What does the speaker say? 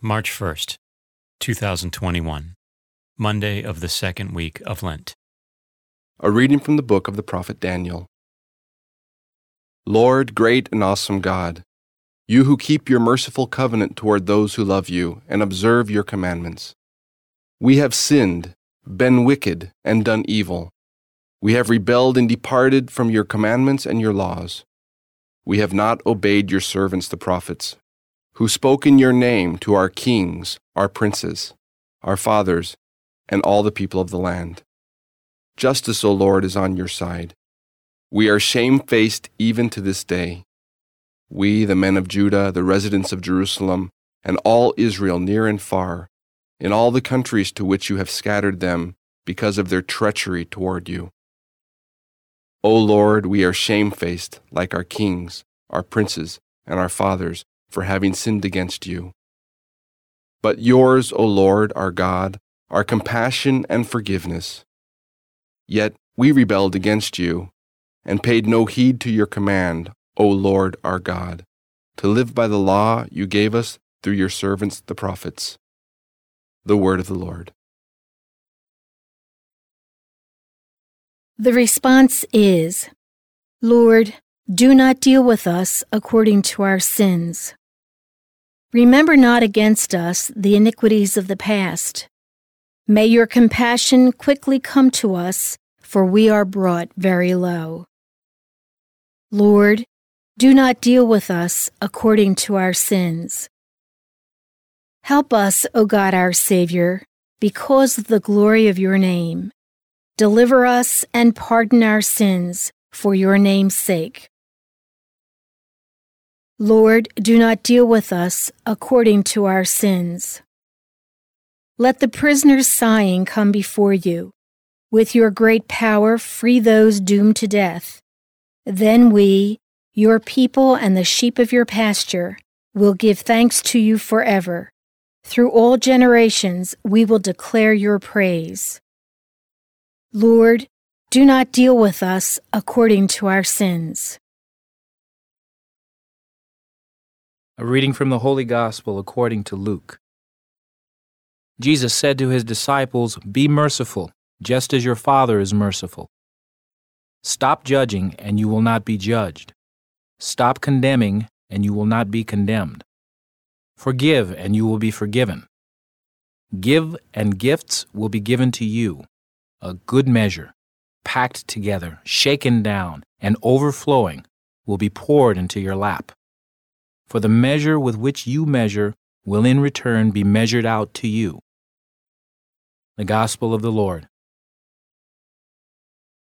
March 1st, 2021, Monday of the second week of Lent. A reading from the book of the prophet Daniel. Lord, great and awesome God, you who keep your merciful covenant toward those who love you and observe your commandments. We have sinned, been wicked, and done evil. We have rebelled and departed from your commandments and your laws. We have not obeyed your servants the prophets, who spoke in your name to our kings, our princes, our fathers, and all the people of the land. Justice, O Lord, is on your side. We are shamefaced even to this day. We, the men of Judah, the residents of Jerusalem, and all Israel near and far, in all the countries to which you have scattered them because of their treachery toward you. O Lord, we are shamefaced like our kings, our princes, and our fathers, for having sinned against you. But yours, O Lord, our God, are compassion and forgiveness. Yet we rebelled against you, and paid no heed to your command, O Lord our God, to live by the law you gave us through your servants the prophets. The word of the Lord. The response is, Lord, do not deal with us according to our sins. Remember not against us the iniquities of the past. May your compassion quickly come to us, for we are brought very low. Lord, do not deal with us according to our sins. Help us, O God our Savior, because of the glory of your name. Deliver us and pardon our sins for your name's sake. Lord, do not deal with us according to our sins. Let the prisoners sighing come before you. With your great power, free those doomed to death. Then we, your people and the sheep of your pasture, will give thanks to you forever. Through all generations, we will declare your praise. Lord, do not deal with us according to our sins. A reading from the Holy Gospel according to Luke. Jesus said to his disciples, "Be merciful, just as your Father is merciful. Stop judging, and you will not be judged. Stop condemning, and you will not be condemned. Forgive, and you will be forgiven. Give, and gifts will be given to you. A good measure, packed together, shaken down, and overflowing, will be poured into your lap. For the measure with which you measure will in return be measured out to you." The Gospel of the Lord.